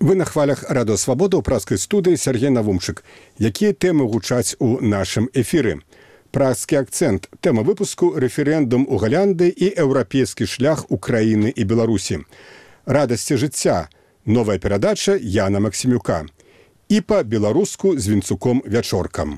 Вы на хвалях Радио Свабода ў праскай студыі Сергей Навумчык. Якія тэмы гучаць у нашым эфіры? Праскі акцэнт. Тэма выпуску рэферэндум у Галляндыі і еўрапейскі шлях Украіны і Беларусі. Радасці жыцця. Новая перадача Яна Максімюка. І па-беларуску з Вінцуком-Вячоркам.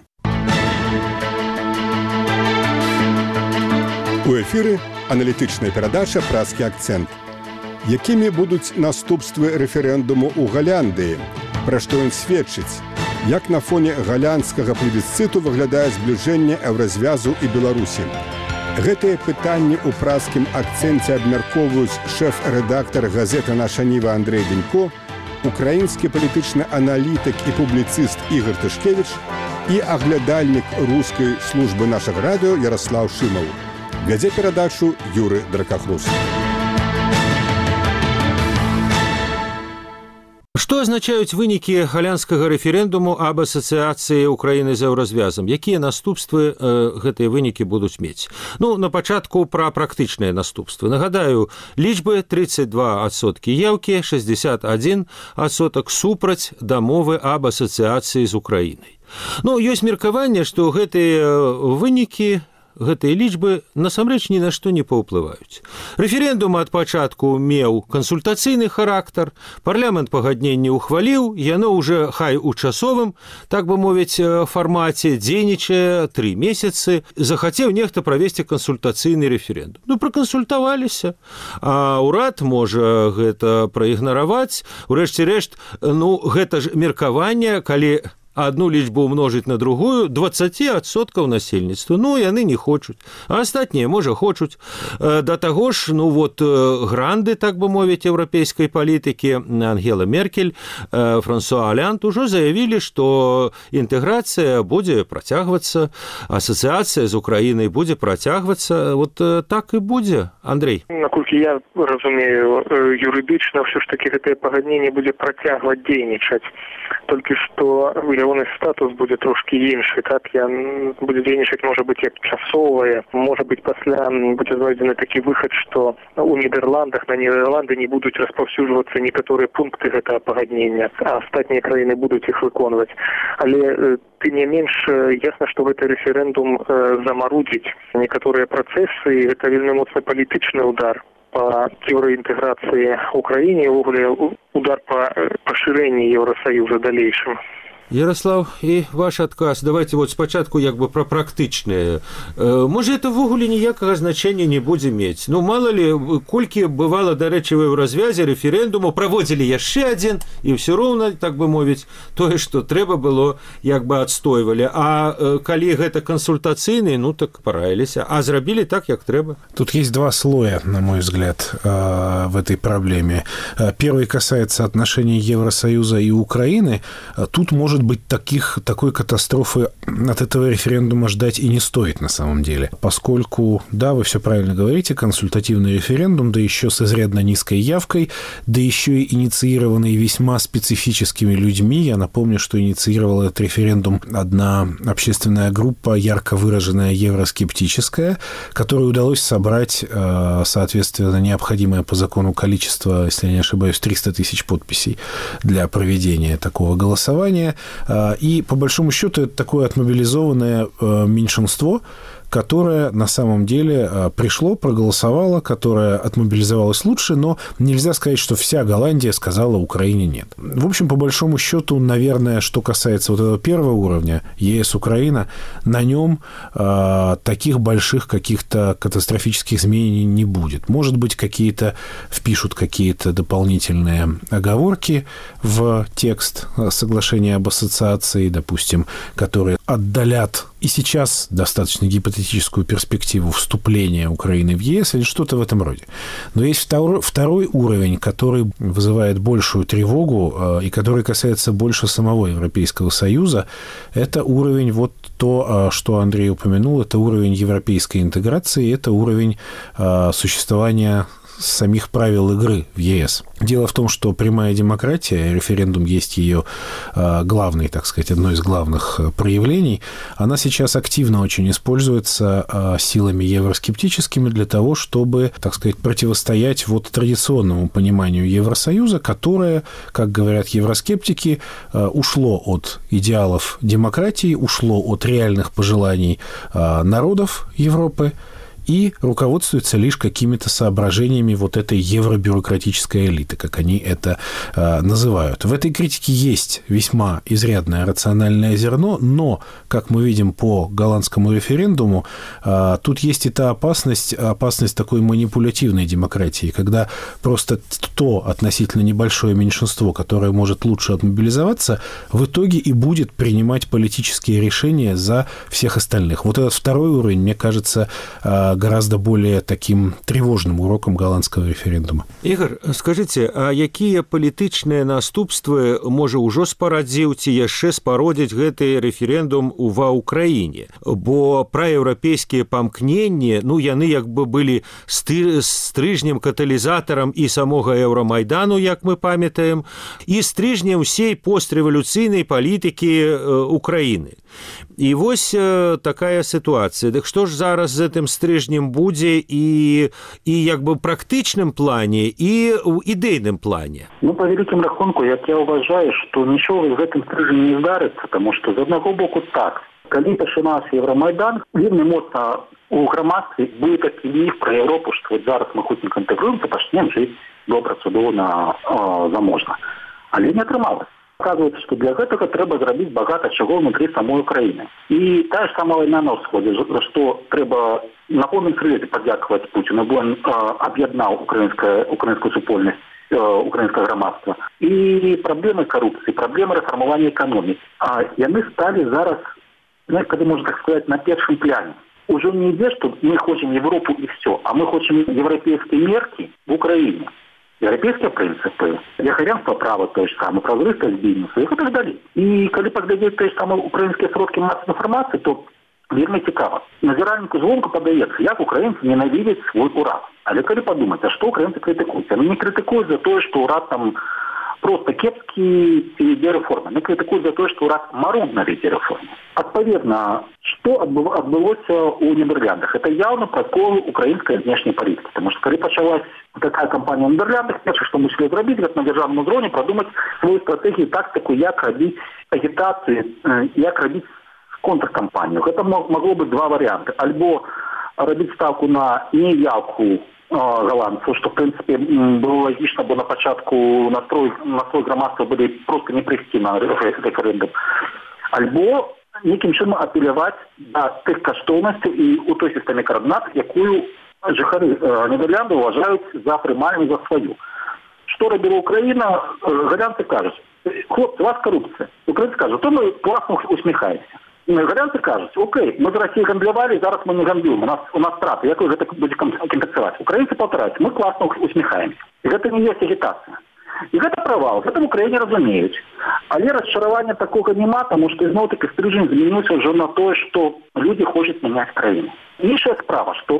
У эфіры аналітычная перадача «Праскі акцэнт». Якімі будуць наступствы рэферэндуму ў Галляндыі? Пра што ён сведчыць? Як на фоне галландскага плебісцыту выглядае збліжэнне еўразвязу і Беларусі? Гэтыя пытанні ў праскім акцэнце абмяркоўваюць шэф-рэдактар газеты «Наша Ніва» Андрэй Денько, украінскі палітычны аналітык і публіцыст Ігор Тышкевіч і аглядальнік рускай службы нашага радыё Ярослаў Шымаў. Вядзе перадачу Юры Дракахрус. Што азначаюць вынікі галландскага рэферэндуму аб асацыяцыі Украіны з еўразвязам? Якія наступствы гэтыя вынікі будуць мець? На пачатку пра практычныя наступствы. Нагадаю, лічбы 32% еўкі, 61% супраць дамовы аб асацыяцыі з Украінай. Ёсць меркаванне, што гэтыя вынікі, гэтыя лічбы насамрэч ні на што не паўплываюць. Рэферэндум ад пачатку меў кансультацыйны характар, парламент пагадненне ухваліў, яно ўжо хай у часовым, так бы мовіць, фармаце дзейнічае 3 месяцы, захацеў нехта правесці кансультацыйны рэферэндум. Пракансультаваліся, а ўрад можа гэта праігнараваць. Урэшце рэшт, гэта ж меркаванне, калі одну лічбу умножыць на другую, 20% насельніцтва. Яны не хочуць. А астатнія, можа, хочуць. Да таго ж, гранды, так бы мовіць, еўрапейскай палітыкі, Ангела Меркель, Франсуа Олянд ужо заявілі, што інтэграцыя будзе працягвацца, асацыяцыя з Украінай будзе працягвацца. Так і будзе, Андрэй. Наколькі я разумею, юрыдычна ўсё ж такі гэтае пагадненне будзе працягваць дзейнічаць. Толькі што ягоны статус будзе трошкі іншы, так? Ён будзе дзейнічаць, можа быць, як часовае. Можа быць, пасля будзе знойдзены такі выхад, што у Нідерландах, на Нідерланды не будуць распаўсюджвацца некаторыя пункты гэтага пагаднення, а астатнія краіны будуць іх выконваць. Але тым не менш, ясна, што гэты рэферэндум замарудзіць некаторыя працэсы, і гэта вельмі моцны палітычны удар по евроинтеграции Украине, удар по поширению Евросоюза дальнейшем. Ярослав, і ваш адказ. Давайте спачатку пра практычнае. Можа, это ввогуле ніякага значэння не будзе мець. Мала ли, колькі бывала, дарэчы, ў развязе рэферэндуму, праводзілі яшчэ адзін, і ўсё роўна, так бы мовіць, тое, што трэба было, адстойвалі. А калі гэта кансультацыйны, так параіліся. А зрабілі так, як трэба. Тут есть два слоя, на мой взгляд, в этой проблеме. Первый касается отношений Евросоюза и Украины. Тут может быть, такой катастрофы от этого референдума ждать и не стоит на самом деле. Поскольку, да, вы все правильно говорите, консультативный референдум, да еще с изрядно низкой явкой, да еще и инициированный весьма специфическими людьми. Я напомню, что инициировала этот референдум одна общественная группа, ярко выраженная евроскептическая, которой удалось собрать, соответственно, необходимое по закону количество, если я не ошибаюсь, 300 тысяч подписей для проведения такого голосования. И, по большому счету, это такое отмобилизованное меньшинство, которое на самом деле пришло, проголосовало, которое отмобилизовалось лучше, но нельзя сказать, что вся Голландия сказала Украине нет. В общем, по большому счету, наверное, что касается этого первого уровня, ЕС-Украина, на нем таких больших каких-то катастрофических изменений не будет. Может быть, впишут какие-то дополнительные оговорки в текст соглашения об ассоциации, допустим, которые отдалят и сейчас достаточно гипотетическую перспективу вступления Украины в ЕС или что-то в этом роде. Но есть второй уровень, который вызывает большую тревогу и который касается больше самого Европейского Союза. Это уровень, то, что Андрей упомянул, это уровень европейской интеграции, это уровень существования самих правил игры в ЕС. Дело в том, что прямая демократия, референдум есть ее главный, так сказать, одно из главных проявлений, она сейчас активно очень используется силами евроскептическими для того, чтобы, так сказать, противостоять вот традиционному пониманию Евросоюза, которое, как говорят евроскептики, ушло от идеалов демократии, ушло от реальных пожеланий народов Европы и руководствуется лишь какими-то соображениями вот этой евробюрократической элиты, как они это называют. В этой критике есть весьма изрядное рациональное зерно, но, как мы видим по голландскому референдуму, тут есть и та опасность такой манипулятивной демократии, когда просто то относительно небольшое меньшинство, которое может лучше отмобилизоваться, в итоге и будет принимать политические решения за всех остальных. Вот этот второй уровень, мне кажется, гораздо более таким тревожным уроком голландского референдума. Ігор, скажыце, а якія палітычныя наступствы можа ўжо спарадзіў ці яшчэ спародзіць гэты рэферэндум ва ўкраіне? Бо праеўрапейскія памкненні, яны як бы былі стрыжнем, каталізатарам і самога Еўрамайдану, як мы памятаем, і стрыжнем усей пострэвалюцыйнай палітыкі Украіны. І вось такая сітуацыя. Дык што ж зараз з гэтым стрыжнем будзе і як бы ў практычным плане, і ў ідэйным плане? По вялікім рахунку, як я ўважаю, што нічога з гэтым стрыжнем не здарыцца, таму што з аднаго боку так. Калі пачынаўся Евромайдан, вельмі моцна у грамадстве быў такі міф пра Еўропу, што зараз мы хутенька інтэгруемся, пачнем жыць добра, цудоўна, заможна. Але не атрымалася. Оказывается, что для этого треба зрабіць багата чаго внутри самой Украины. И та же самая война на ўсходзе, что треба на поўным крыле падзякаваць Путину, бо он аб'яднаў украинскую супольнасць, украинское грамадства. И проблемы коррупции, проблемы реформования экономики. Яны стали зараз, когда можно так сказать, на першым пляне. Уже не ідзе, что мы хотим Европу и все, а мы хотим европейские мерки в Украине. Европейские принципы, верховенство права, то же самое, прозрыстость бизнеса и так далее. И когда поглядеть те же самые украинские сродки массовой информации, то вельми цікаво. Назиральнику звонку подається, як українці ненавидять свой урад. Але коли подумати, а що українці критикують? Вони не критикують за те, що урад там просто кепський веде реформи. Вони критикують за те, що урад марудно веде реформи. Відповідно, що відбулося у Нідерландах? Це явно прокол української внешньої політики. Тому що коли почалась такая кампания в Нидерландах, перше, что мусили зробити, як на державному уровне, продумать свою стратегию, тактику, як робити агітацію, як робити контркампанию. Это могло быть два варианта. Альбо робить ставку на неявку голландцев, что, в принципе, было логично, бо на початку настрой громадства были просто не прийти на референдум. Альбо неким чином апеллировать до тих коштовностей и у той системі координат, якую жихари Нидерландов вважають за приймальну, за свою. Що робила Україна? Голландці кажуть, хлопці, у вас корупція. Українці кажуть, то ми класно усміхаємося. Голландцы кажут, окей, мы с Россией гандлевали, зараз мы не гандлюем, у нас страты, як вы это будете компенсировать? Украинцы повторяют, мы классно усміхаемся. И это не есть агитация. И это провал, это в Украине разумеют. Але расчарования такого нема, потому что знову-таки стрижень змінився вже на то, что люди хочуть міняти країну. Інша справа, що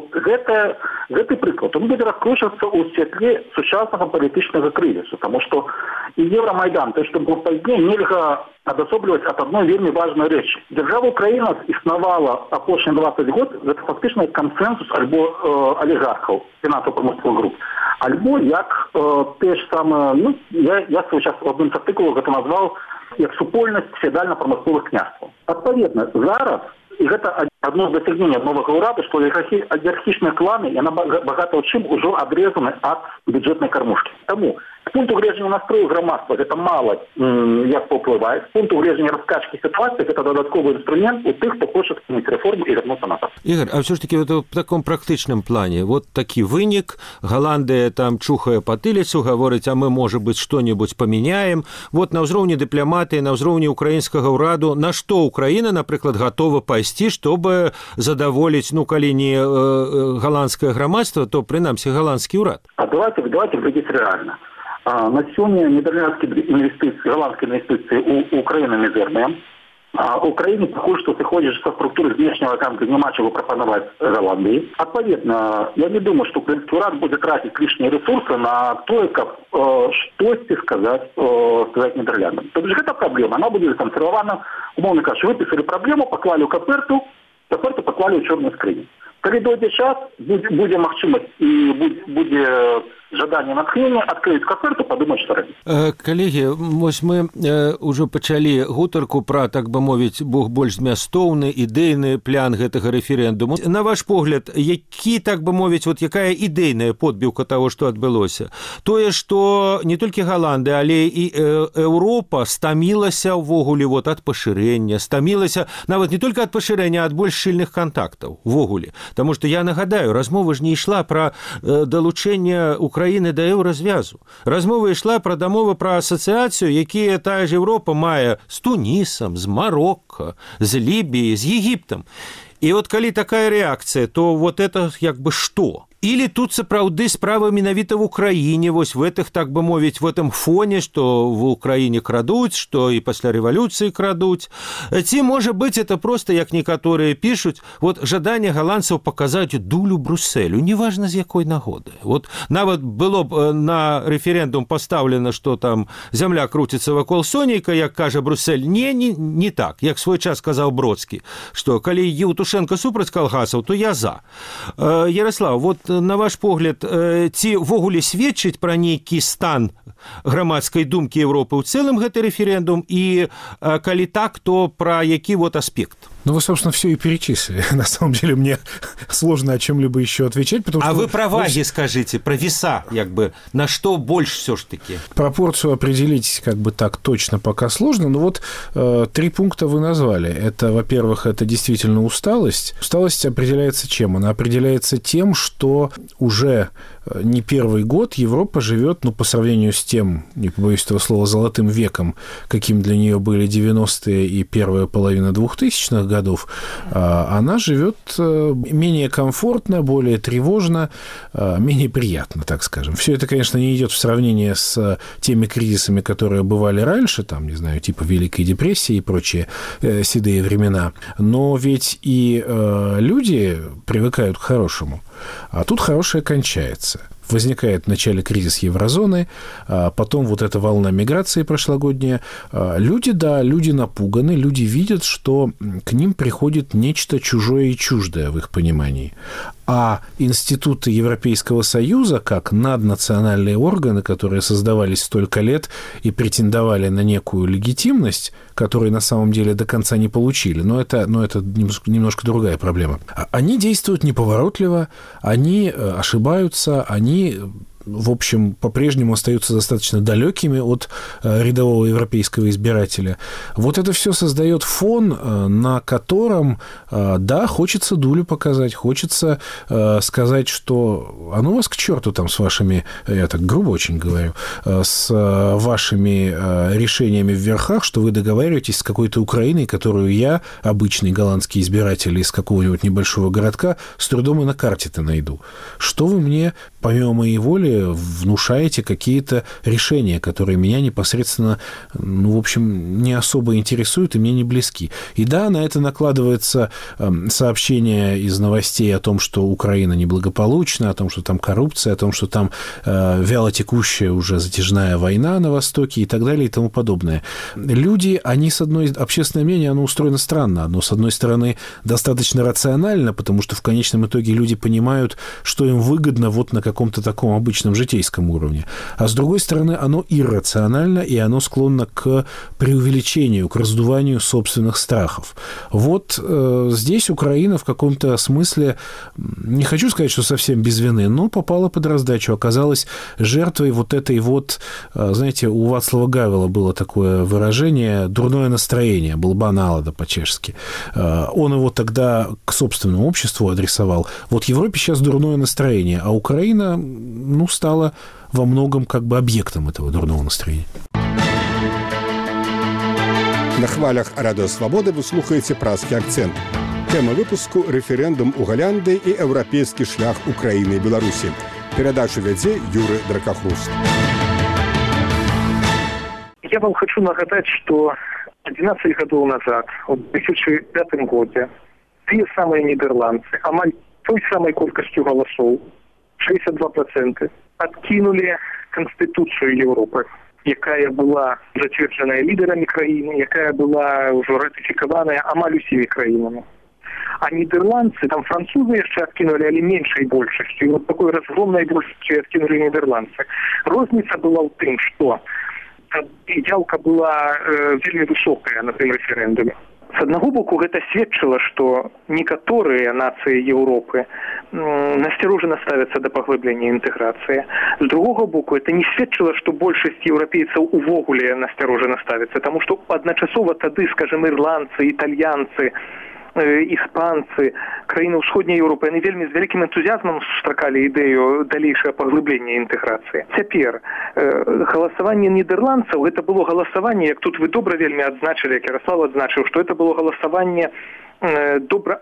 гэты приклад, он буде раскручиваться у світлі сучасного політичного кризису, тому що і Євромайдан, то, що був позднее, нельга адасоблювати от одной вельми важной речи. Держава Украина існувала апошні 20 год, це фактично консенсус альбо олігархів, фінансово-промислових груп, альбо як те ж саме, я свій час в одному з артикулів це назвав як супольність феодально-промислових княжств. Відповідно, зараз, і це одно з досягнень нового уряду, що олігархічні клани, і багато чим уже відрізані від бюджетної кормушки. Тому з пункту гледження настрою громадства це мало як попливає. З пункту гледження розкачки ситуації це додатковий інструмент у тих, хто хоче змінити реформу і вернутися назад. Ігор, а все ж таки в такому практичному плані, вот такий винік, Голландія там чухає потилицю, говорить, а ми, може бути, що-небудь поміняємо. Вот на ўзроўні дыпламатыі, на ўзроўні украінскага ўраду, на што Украіна, напрыклад, готова пайсці, чтобы задаволіць, калі не голландскае грамадства, то прынамсі голландскі ўрад. А давайте глядзець реально. На сёння нідерландскія інвестыцыі, голландскія інвестыцыі у Украіны мізэрныя. А Украине похоже, что ты ходишь со структуры внешнего танка, нема чего пропоновать Голландии. Отповедно, я не думаю, что украинский уряд будет тратить лишние ресурсы на то, как что сказать Нидерландам. То есть эта проблема, она будет законсервована, умовно кажучи, выписали проблему, поклали у каперtu поклали у чорної скрині. Коли дойде час, буде магчимасць і будзе жаданне натхнення адкрыць каферту, падумаць, што рабіць. Калегі, вось мы ўжо пачалі гутарку пра, так бы мовіць, больш змястоўны ідэйны план гэтага рэферэндуму. На ваш погляд, які, так бы мовіць, вот якая ідэйная подбіўка таго, што адбылося? Тое, што не толькі Галандыя, але і Еўропа стамілася ўвогуле вот ад пашырэння, стамілася нават не толькі ад пашырэння, а ад больш шчыльных кантактаў ўвогуле. Таму што я нагадаю, размова ж не ішла пра далучэнне Украіны да еўразвязу. Размова ішла пра дамовы пра асацыяцыю, якія тая ж Еўропа мае з Тунісам, з Марокко, з Лібіяй, з Егіптам. І от калі такая рэакцыя, то вот это як бы што? Или тут сапраўды справа менавіта в Украине, вось в этих, так бы мовіць, в этом фоне, что в Украине крадуць, что и пасля рэвалюцыі крадуць. Ці, можа быць, это просто, як некаторыя пишуць, вот жаданне голландцаў показаць дулю Брюсселю, неважно з якой нагоды. Вот нават было б на референдум поставлено, что там зямля круціцца вакол сонейка, як кажа Брюссель. Не так, як свой час сказаў Бродскі, что калі Евтушенко супраць калгасаў, то я за. Ярослав, вот на ваш погляд, ці ввогуле сведчыць пра нейкі стан грамадскай думкі Европы ў цэлым гэты рэферэндум, і калі так, то пра які вот аспект? Ну, вы, собственно, все и перечислили. На самом деле, мне сложно о чем-либо еще отвечать, потому что... А вы про ваги скажите, про веса, как бы, на что больше все-таки? Пропорцию определить, как бы так точно пока сложно, но вот 3 пункта вы назвали. Это, во-первых, это действительно усталость. Усталость определяется чем? Она определяется тем, что уже не первый год Европа живет, ну, по сравнению с тем, не побоюсь этого слова, золотым веком, каким для нее были 90-е и первая половина 2000-х годов, она живет менее комфортно, более тревожно, менее приятно, так скажем. Все это, конечно, не идет в сравнение с теми кризисами, которые бывали раньше, там, не знаю, типа Великой депрессии и прочие седые времена, но ведь и люди привыкают к хорошему, а тут хорошее кончается. Возникает в начале кризис еврозоны, потом вот эта волна миграции прошлогодняя. Люди, да, люди напуганы, люди видят, что к ним приходит нечто чужое и чуждое в их понимании. А институты Европейского Союза, как наднациональные органы, которые создавались столько лет и претендовали на некую легитимность, которую на самом деле до конца не получили, но это немножко другая проблема. Они действуют неповоротливо, они ошибаются, они, в общем, по-прежнему остаются достаточно далекими от рядового европейского избирателя. Вот это все создает фон, на котором, да, хочется дулю показать, хочется сказать, что а ну вас к черту там с вашими, я так грубо очень говорю, с вашими решениями в верхах, что вы договариваетесь с какой-то Украиной, которую я, обычный голландский избиратель из какого-нибудь небольшого городка, с трудом и на карте-то найду. Что вы мне, помимо моей воли, внушаете какие-то решения, которые меня непосредственно, ну, в общем, не особо интересуют и мне не близки. И да, на это накладывается сообщение из новостей о том, что Украина неблагополучна, о том, что там коррупция, о том, что там вялотекущая уже затяжная война на Востоке и так далее и тому подобное. Люди, они общественное мнение, оно устроено странно. Оно, с одной стороны, достаточно рационально, потому что в конечном итоге люди понимают, что им выгодно вот на каком-то таком обычном житейском уровне. А с другой стороны, оно иррационально, и оно склонно к преувеличению, к раздуванию собственных страхов. Вот здесь Украина в каком-то смысле, не хочу сказать, что совсем без вины, но попала под раздачу, оказалась жертвой вот этой вот, знаете, у Вацлава Гавела было такое выражение «дурное настроение», «блба налада» по-чешски. Он его тогда к собственному обществу адресовал. Вот Европе сейчас дурное настроение, а Украина, ну, стала во многом как бы объектом этого дурного настроения. На хвалях Радио Свободы вы слухаете «Празкі акцент». Тема выпуску «Рэферэндум у Галляндыі і еўрапейскі шлях Украіны і Беларусі». Перадачу вядзе Юры Дракахруст. Я вам хочу нагадать, что 11 гадоў назад, у 2005 годзе, тыя самыя нідерландцы, амаль той самай колькасцю галасоў, 62%, адкінулі Канстытуцыю Еўропы, якая была зацверджаная лідарамі краіны, якая была ўжо ратыфікаваная амаль усімі краінамі. А нідерландцы, там французы яшчэ адкінулі, але меншай большасцю. І вот такой разгромнай большасцю адкінулі нідерландцы. Розніца была ў тым, што явка была вельмі высокая на тым рэферэндуме. С аднаго боку, гэта сведчыла, што некаторыя нацыі Еўропы насцярожана ставяцца да паглыблення інтэграцыі. З другога боку, это не сведчыла, што большасць еўрапейцаў увогуле насцярожана ставяцца, таму што адначасова тады, скажем, ірландцы, італьянцы, іспанцы, краіны ўсходняй Еўропы, яны вельмі з вялікім энтузіазмам сустракалі ідэю далейшага паглыблення інтэграцыі. Цяпер галасаванне нідерландцаў, гэта было галасаванне, як тут вы добра вельмі адзначылі, як Ярослав адзначыў, што это было галасаванне добра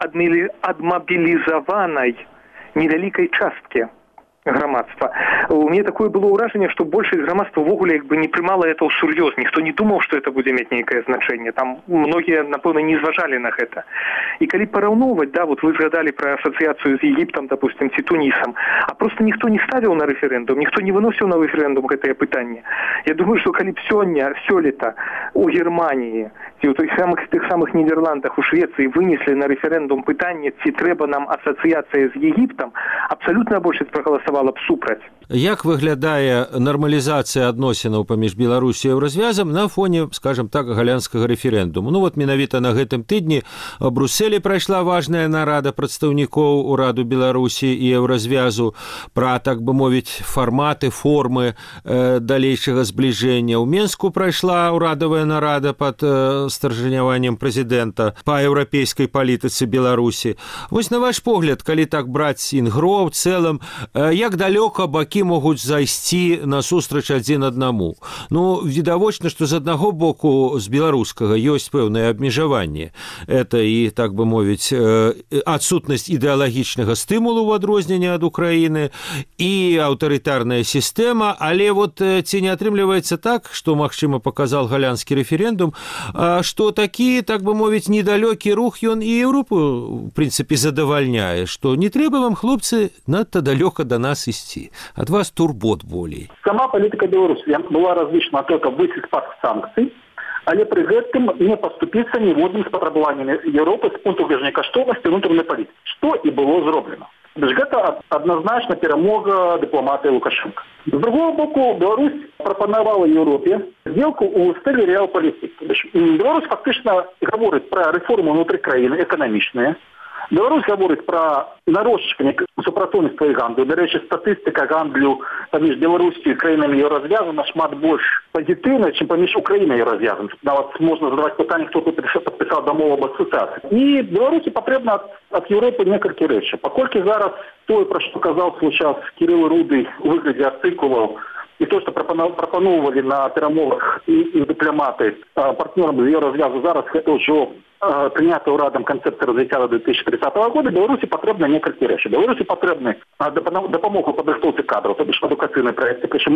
адмабілізаванай невялікай часткі грамадства. У мяне такое было ўражанне, што большасць грамадства ўвогуле як бы не прымала это ўсур'ёз. Ніхто не думаў, што это будзе мець нейкае значэнне. Там многія, напэўна, не зважалі на гэта. І калі параўноўваць, да, вот вы згадалі пра асацыяцыю з Егіптам, допустим, ці Тунісам, а просто ніхто не ставіў на рэферэндум, ніхто не выносіў на рэферэндум гэтае пытанне. Я думаю, што калі б сёлета у Германіі ці ў тых самых Нідерландах, у Швецыі вынеслі на рэферэндум пытанне, ці трэба нам асацыяцыя з Егіптам, абсалютная большасць прагаласавала б супраць. Як выглядае нармалізацыя адносінаў паміж Беларусі і Еўразвязам на фоне, скажем так, галянскага рэферэндуму? Ну вот менавіта на гэтым тыдні у Брюсселі прайшла важная нарада прадстаўнікоў ураду Беларусі і Еўразвязу пра, так бы мовіць, фарматы, формы далейшага збліжэння. У Менску прайшла урадавая нарада пад старжаняваннем прэзідэнта па еўрапейскай палітыцы Беларусі. Вось на ваш погляд, калі так браць інгро ў цэлым, як далёка бакі могуць зайсці насустрач адзін аднаму? Ну, відавочна, што з аднаго боку з беларускага ёсць пэўнае абмежаванне. Это і, так бы мовіць, адсутнасць ідэалагічнага стымулу ў адрозненне ад Украіны і аўтарытарная сістэма, але вот ці не атрымліваецца так, што, магчыма, паказал галянскі рэферэндум, што такі, так бы мовіць, недалёкі рух ён і Еўропу, в прынцыпе, задавальняе, што не трэба вам, хлопцы, надта далёка да нас ісці. Ад вас турбот болей. Сама палітыка Беларусі была разлічана толькі выйсці з-пад санкцый, але пры гэтым не паступіцца ніводным спатрабаваннем Еўропы з пункту гледжання каштоўнасці ўнутранай палітыкі, што і было зроблена. Гэта адназначна перамога дыпламатыі Лукашенка. З другого боку, Беларусь прапанавала Еўропе сделку ў стылі рэалпалітыкі. Беларусь фактычна гаворыць пра рэформы ўнутры краіны эканамічныя. Беларусь гаворыць пра нарошчванне супрацоўніцтва і гандлю. Дарэчы, статыстыка гандлю паміж Беларусью і краінамі Еўразвязу нашмат больш пазітыўная, чым паміж Украінай і Еўразвязам. Нават можна задаваць пытанне, хто тут падпісаў дамову аб асацыяцыі. І Беларусі патрэбна ад Еўропы некалькі рэчаў. Паколькі зараз тое, пра што казаў свой час Кірыл Руды у выглядзе артыкулаў, і то, што прапаноўвалі на перамовах і дыпламаты партнёрам з Еўразвязу, зараз гэта ўжо прынята ўрадам канцэпцыя развіцця до 2030 года, Беларусі патрэбна некалькі рэчаў. Беларусі патрэбна дапамога ў падрыхтоўцы кадраў, то бишь адукацыйныя праекты, прычым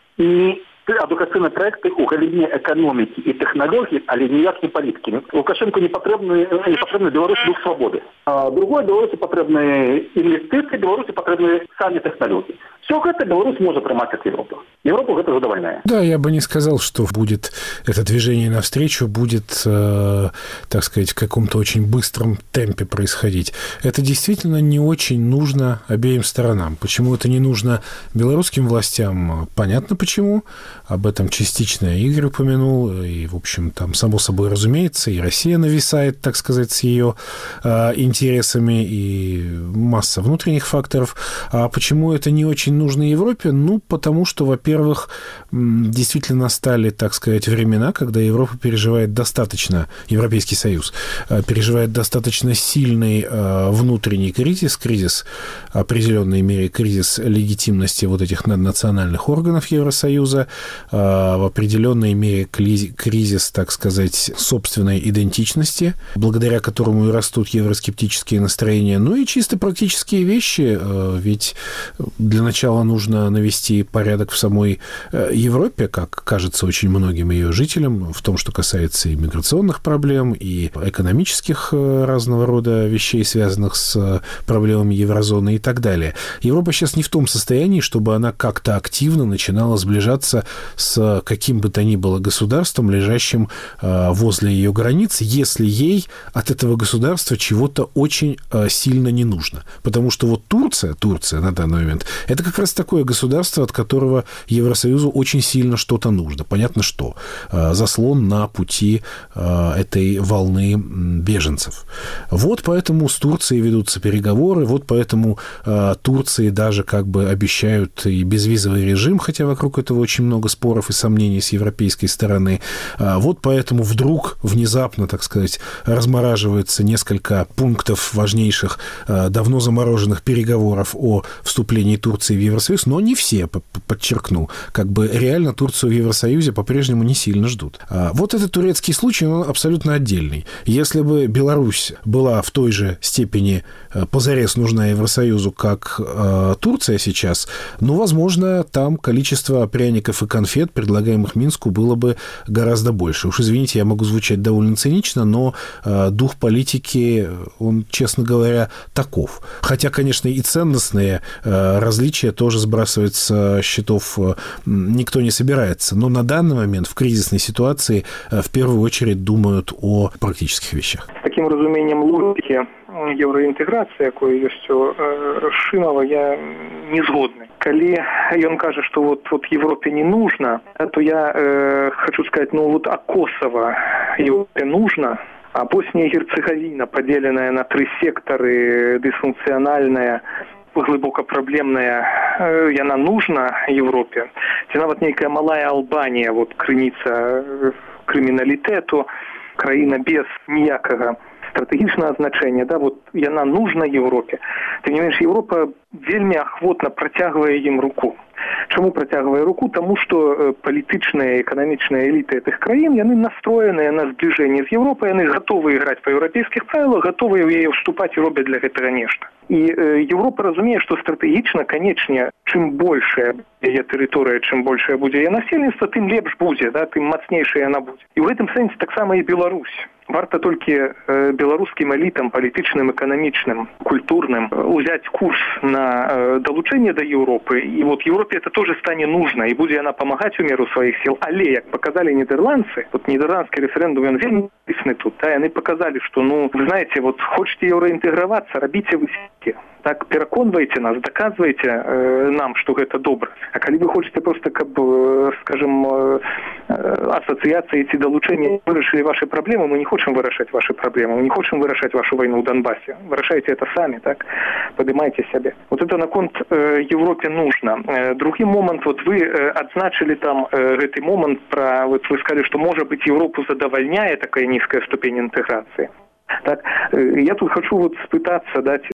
не адукацыйныя праекты ў галіне эканомікі і тэхналогій, але ніяк не палітыкі. Лукашенко не патрэбны Беларусі дух свабоды. Другое, Беларусі патрэбны інвестыцыі, Беларусі патрэбны самі тэхналогіі. Все это Беларусь может принимать от Европы. Европу это задовольняет. Да, я бы не сказал, что будет это движение навстречу, будет, так сказать, в каком-то очень быстром темпе происходить. Это действительно не очень нужно обеим сторонам. Почему это не нужно белорусским властям? Понятно почему. Об этом частично Игорь упомянул. И, в общем, там, само собой разумеется, и Россия нависает, так сказать, с ее интересами, и масса внутренних факторов. А почему это не очень нужно Европе? Ну, потому что, во-первых, действительно настали, так сказать, времена, когда Европа переживает достаточно, Европейский Союз переживает достаточно сильный внутренний кризис, определенной мере кризис легитимности вот этих наднациональных органов Евросоюза, в определенной мере кризис, так сказать, собственной идентичности, благодаря которому и растут евроскептические настроения. Ну и чисто практические вещи, ведь для начала нужно навести порядок в самой самой Европе, как кажется очень многим ее жителям, в том, что касается и миграционных проблем, и экономических разного рода вещей, связанных с проблемами еврозоны и так далее. Европа сейчас не в том состоянии, чтобы она как-то активно начинала сближаться с каким бы то ни было государством, лежащим возле ее границ, если ей от этого государства чего-то очень сильно не нужно. Потому что вот Турция на данный момент, это как раз такое государство, от которого Евросоюзу очень сильно что-то нужно. Понятно, что. Заслон на пути этой волны беженцев. Вот поэтому с Турцией ведутся переговоры, вот поэтому Турции даже как бы обещают и безвизовый режим, хотя вокруг этого очень много споров и сомнений с европейской стороны. Вот поэтому вдруг, внезапно, так сказать, размораживается несколько пунктов важнейших, давно замороженных переговоров о вступлении Турции в Евросоюз, но не все, подчеркну. Как бы реально Турцию в Евросоюзе по-прежнему не сильно ждут. Вот этот турецкий случай, он абсолютно отдельный. Если бы Беларусь была в той же степени позарез нужна Евросоюзу, как Турция сейчас, ну, возможно, там количество пряников и конфет, предлагаемых Минску, было бы гораздо больше. Уж извините, я могу звучать довольно цинично, но дух политики, он, честно говоря, таков. Хотя, конечно, и ценностные различия тоже сбрасывать с счетов никто не собирается. Но на данный момент в кризисной ситуации в первую очередь думают о практических вещах. С таким разумением логики еўраінтэграцыі, якое ёсць у Шымова, я не згодны. Калі ён кажа, что вот Европе не нужно, то я хочу сказать, вот а Косово Европе нужно, а Босния и Герцеговина, поделенная на 3 сектары, дысфункцыянальная, глыбока праблемная, яна нужна Европе. Ці нават нейкая малая Албанія, вот крыніца крыміналітэту, краіна без ніякага стратегічнага значэння, да, вот яна нужна Европе. Тым не менш, Европа вельмі ахвотна працягвае ім руку. Чаму працягвае руку? Таму што палітычныя і эканамічныя эліты гэтых краін, яны настроеныя на збліжэнне з Европай, яны гатовы іграць па еўрапейскіх правілах, гатовыя ў яе ўступаць і робяць для гэтага нешта. І Европа разумее, што стратэгічна, канечне, чым большая яе тэрыторыя, чым большая будзе яе насельніцтва, тым лепш будзе, да, тым мацнейшая яна будзе. І ў гэтым сэнсе таксама і Беларусь. Варта толькі беларускім элітам, палітычным, эканамічным, культурным узяць курс на далучэнне да Европы. І вот Европе это тоже стане нужно, і будзе яна памагаць у меру сваіх сил. Але, як показали нидерландцы, вот нидерландский референдум, он вельмі написаны тут, да, яны показали, что, вы знаете, вот хочете евроинтегроваться, робите вы сетки. Так, пераконваеце нас, доказваеце нам, что гэта добра. А калі вы хочаце просто, скажем, асоциации ці далучэння вырашылі ваши проблемы, мы не хочем вырашаць ваши проблемы, мы не хочем вырашаць вашу войну в Донбассе. Вырашайте это сами, так? Поднимайте себе. Вот это наконт Европе нужно. Другі момент, вот вы адзначили там гэты момент про, вот вы сказали, что, может быть, Европу задовольняет такая низкая ступень интеграции. Так, я тут хочу вот спытаться, да,